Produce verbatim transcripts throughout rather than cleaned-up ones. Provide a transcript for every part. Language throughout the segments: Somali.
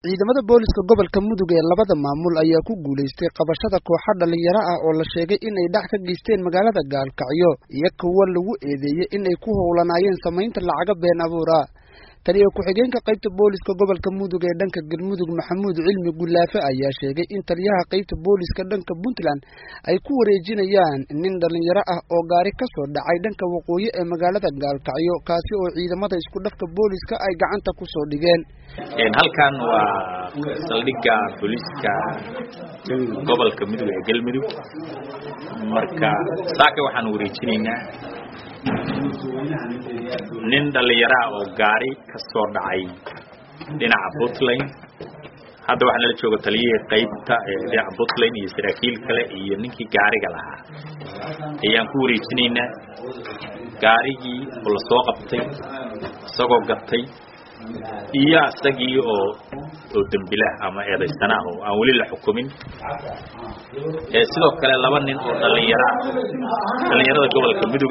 ciidamada booliska gobolka Mudug ee labada maamul ayaa ku guuleystay qabashada kooxo dhalinyaro ah oo la sheegay in ay dhac ka geysteen magaalada Gaalkacyo iyo kuwa lagu eedeeyay in ay ku howlanayeen sameynta lacag been abuur ah. taliye ku-xigeenka qaybta booliska gobolka Mudug ee dhanka Galmudug Maxamuud Cilmi Gulaafe ayaa sheegay in taliyaha qaybta booliska dhanka Puntland ay ku wareejinayaan nin dhalinyaro ah oo gaari ka soo dhacay dhanka waqooyi ee magaalada Gaalkacyo kaasi oo ciidamada isku dhafka booliska ay gacanta ku soo dhigeen. in halkan waa saldhigga booliska gobolka Mudug ee Galmudug marka saaka waxaan wareejinaynaa nin dhalinyaro oo gaari ka soo dhacay dhinaca Puntland. hadda waxaan la joogaa taliye qaybta ee dhinaca Puntland iyo saraakiil kale iyo ninkii gaariga lahaa ayaan ku wareejinaynaa gaarigii oo la soo qabtay isagoo gatay iyo asagii oo oo dambilah ama eedaysana oo aan wali la xukumin ee sidoo kale laba nin oo dhalinyaro dhalinyarada gobolka Mudug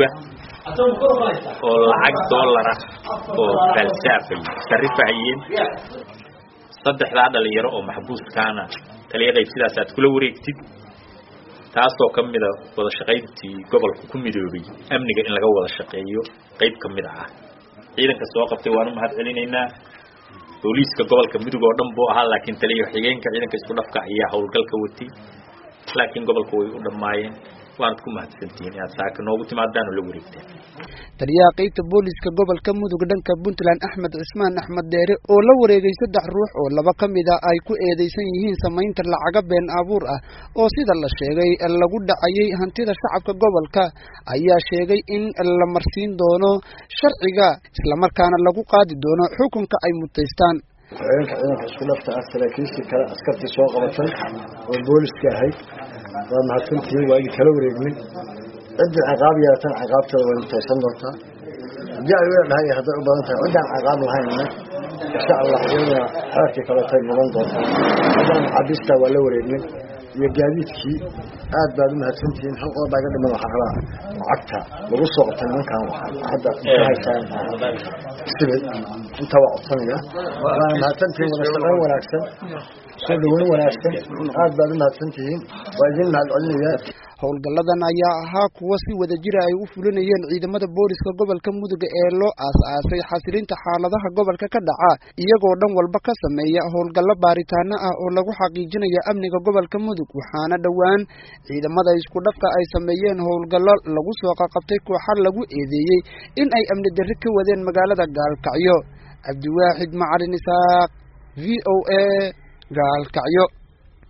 oo lacag dollar ah oo falsaafay sarifayeen saddexda dhalinyaro oo maxbuus kaana taliyada sidaas aad kula wareegtid taasoo kamid ah wada shaqayntii gobolka ku midoobay amniga in laga wada shaqeeyo qayb kamid ah ciidanka soo qabtay waan u mahad celinaynaa booliska gobolka Mudug oo dhan boo ahaa laakiin taliye xigeenka ciidanka isku dhafka ayaa howlgalka watay laakiin gobolka way u dhamaayeen waan ku mahadsantiin inaad saaka noogu timaadaan oo la wareegteen. taliyaha qaybta booliska gobolka Mudug dhanka Puntland Axmed Cismaan Axmed Deere oo la wareegay saddex ruux oo laba kamid ah ay ku eedeysan yihiin sameynta lacag been abuur ah oo sida la sheegay lagu dhacayay hantida shacabka gobolka ayaa sheegay in la marsiin doono sharciga isla markaana lagu qaadi doono xukunka ay muteystaan. ciidanka ciidanka isku dhafta ah saraakiisha kale askartii soo qabatay oo booliska ahayd waa mahadsantihiin waa kala wareegnay cid ciqaab yeelatan ciqaabtada way mutaysan doontaa haddii ay leedahay hadday u badan tahay ciddaan ciqaab lahaynna insha allah iyadana xeerkii kaletay mudan doontaa haddana maxaabiista waa la wareegnay iyo gaadiidkii aad baad u mahadsantihiin hal qodob baa ga dhiman waxaa kalaa lacagta lagu soo qabtay nimankan hadda haysaan sibid inta waa codsanaya waana mahadsantihiin wada shaqayn wanaagsan soo dhaweyn wanaagsan aad baad u mahadsantihiin waa idin mahad celinayaa. howlgalladan ayaa ahaa kuwa si wada jira ay u fulinayeen ciidamada booliska gobolka Mudug ee loo aasaasay xasilinta xaaladaha gobolka ka dhaca iyagoo dhan walba ka sameeya howlgallo baaritaano ah oo lagu xaqiijinayo amniga gobolka Mudug waxaana dhawaan ciidamada isku dhafka ay sameeyeen howlgallo lagu soo qabtay kooxo lagu eedeeyay in ay amni darro ka wadeen magaalada Gaalkacyo. Cabdiwaaxid Macalin Isaaq V O A Gaalkacyo.